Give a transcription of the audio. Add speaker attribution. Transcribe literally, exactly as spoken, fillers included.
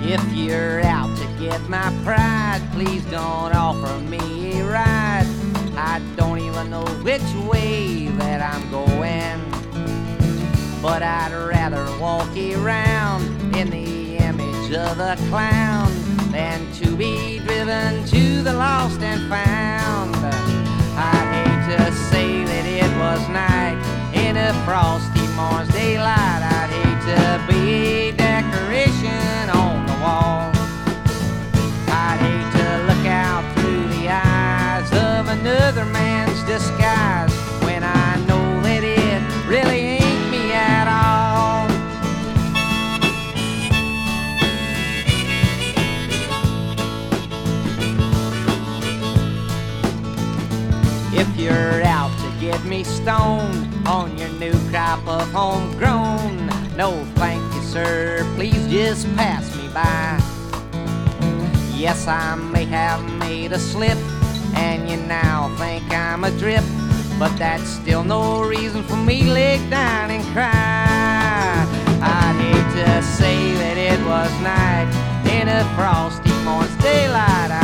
Speaker 1: If you're out to get my pride, please don't offer me a ride. I don't even know which way that I'm going, but I'd rather walk around in the image of a clown than to be driven to the lost and found. I'd hate to say that it was night in a frosty morn's daylight. I'd hate to be a decoration on the wall. I'd hate to look out through the eyes of another man's disguise when I know that it really ain't me at all. If you're out to get me stoned on your new crop of homegrown, no thank you sir, please just pass me by. Yes, I may have made a slip and you now think I'm a drip, but that's still no reason for me to lay down and cry. I'd hate to say that it was night in a frosty morn's daylight.